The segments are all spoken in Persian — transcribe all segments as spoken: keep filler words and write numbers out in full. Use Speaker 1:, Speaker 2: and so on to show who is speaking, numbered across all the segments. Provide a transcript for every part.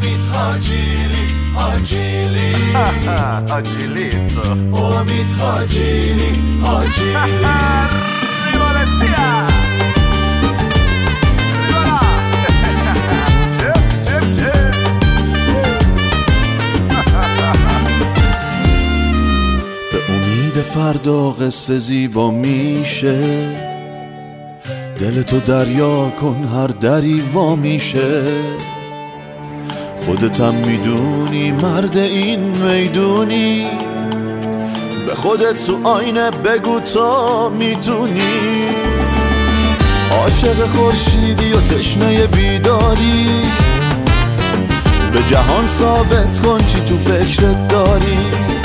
Speaker 1: امید حاجیلی حاجیلی
Speaker 2: حاجیلیتو
Speaker 1: امید حاجیلی حاجیلی
Speaker 3: فردا قصه زیبا میشه، دلتو دریا کن هر دری وا میشه. خودتم میدونی مرد این میدونی، به خودت تو آینه بگو تا میتونی. عاشق خورشیدی و تشنه بیداری، به جهان ثابت کن چی تو فکرت داری.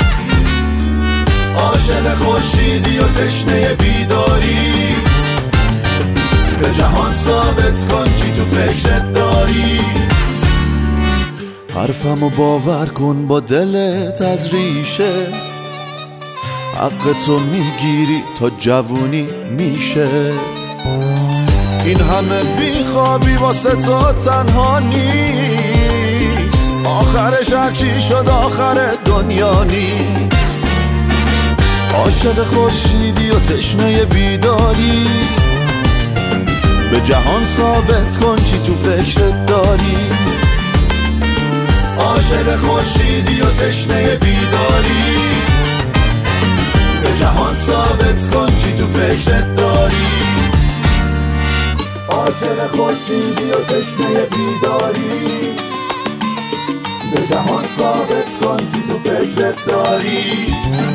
Speaker 1: عاشق خورشیدی و تشنه بیداری، به جهان ثابت کن چی تو فکرت داری.
Speaker 3: حرفمو باور کن با دلت از ریشه، حق تو میگیری تا جوونی میشه. این همه بیخوابی واسه تو تنها نیست، آخرش هرچی شد آخر دنیا نیست. عاشق خورشیدی و تشنه بیداری، به جهان ثابت کن چی تو فکرت داری.
Speaker 1: عاشق خورشیدی و تشنه بیداری، به جهان ثابت کن چی تو فکرت داری. عاشق خورشیدی و تشنه بیداری، به جهان ثابت کن چی تو فکرت داری.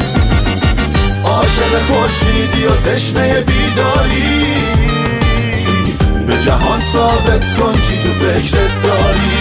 Speaker 1: عاشق خورشیدی و تشنه بیداری، به جهان ثابت کن چی تو فکرت داری.